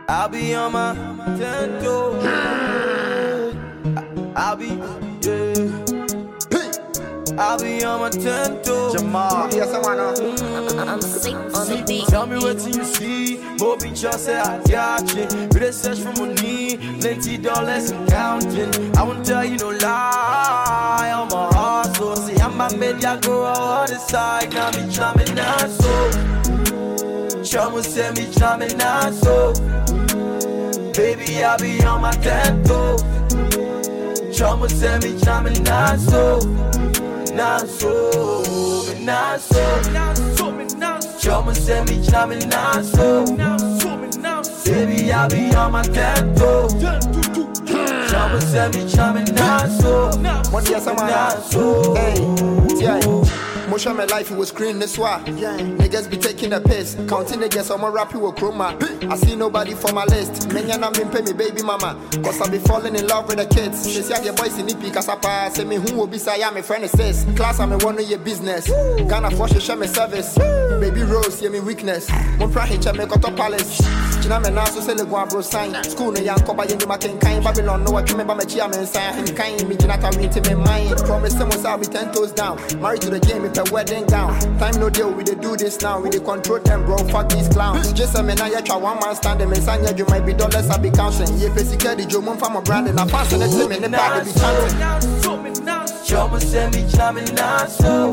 I'll be on my 10 toes. I'll be, yeah. I'll be on my 10 toes. Jamal, yes, I wanna. I'm sick on the beat. Tell me what you see. More be just say I got you. We dey search for money, plenty dollars and counting. I won't tell you no lie. I'm a hustle. See, I'm a media go on the side. Now me jamming now so. Chama say me jamming now so. Baby, I be on my 10 toes. Chama say me jamming now so. Now so, now so. Chama say me jamming now so. Baby, I be on my 10 toes. Chama say me jamming now so. What yes, I wanna. So. Hey, yeah. Most of my life it was screen this way. Niggas be taking the piss. Counting niggas on my rap you will chroma. I see nobody for my list. Many of them pay me baby mama. Cause I be falling in love with the kids. She say your boys in Nipi Kasapa. Say me who will be say my friend is this. Class I'm one of your business. Ghana for she share me service. Baby Rose, yeah me weakness. One pride hitch me got a palace. China me now so say le go bro sign. School no young koba yin ma ken kind Babylon no what remember me chia me sign. Him kind me Jinata win to me mind. Promise them was I'll be 10 toes down. Married to the game if a wedding gown. Time no deal, we dey do this now. We dey control them, bro. Fuck these clowns. Just a man, I try one man stand them. And sign you might be dollars, I be counting. Yeah, basically, the Joe from a brand and I pass and it's him in the bag, be chanting. Chama say me jamming now so.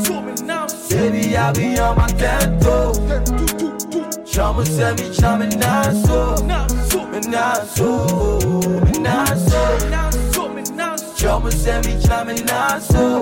Baby, I be on my 10 toes. Chama say me jamming now so. Now so, now so. Chama say me jamming now so.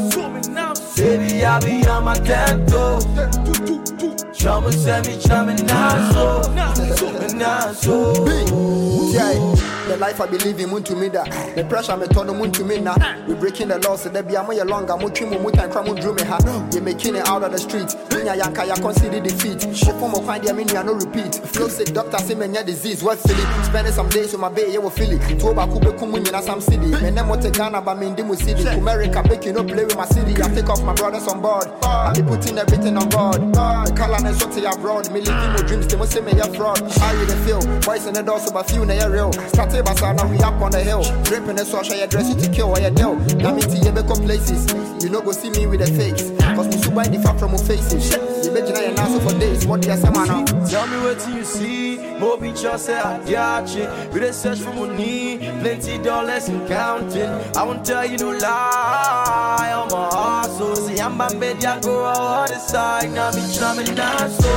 Baby, I be on my 10 toes. Chama say me jamming now so. Now so. Yeah, the life I believe in moon to me that. The pressure me turn moon to me now. We breaking the laws so there be a more longer. Mo trim mo time cram mo drew me ha. You making it out of the street. Bring yanka ya consider defeat. Shop for mo find ya me no repeat. Flow sick doctor say me nya disease. What feel it? Spending some days with my baby, you will feel it. To ba kube kumu na some city. Me nem what Ghana ba me ndimu city. America make you no play with my city. I take off my brothers on board. I be putting everything on board. The color and sort abroad. Me living my dreams. They must say me a fraud. How you the feel? Boys in the door so but few na real. Started by now we up on the hill. Dripping the social you dress you to kill or you deal. Now me to you become places. You no go see me with a face. Cause me super the far from my faces. You bet you now answer for days. What do you say man? Tell me what you see. More be just say I got you. We dey search for money, plenty dollars and counting. I won't tell you no lie. I'm a hustle. See I'm a media go on the side. Now me jamming now so.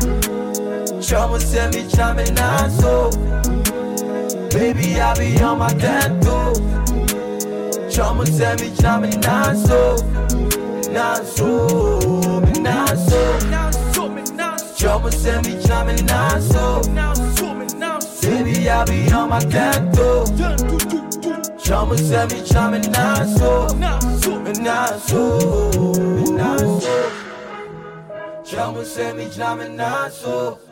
Chama say me jamming now so. Baby, I be on my 10 toes. Chama say me jamming now so. Now so. Chama say me jamming now so. Baby, I be on my 10 toes. Chama say me jamming now so. Chama say me jamming now so.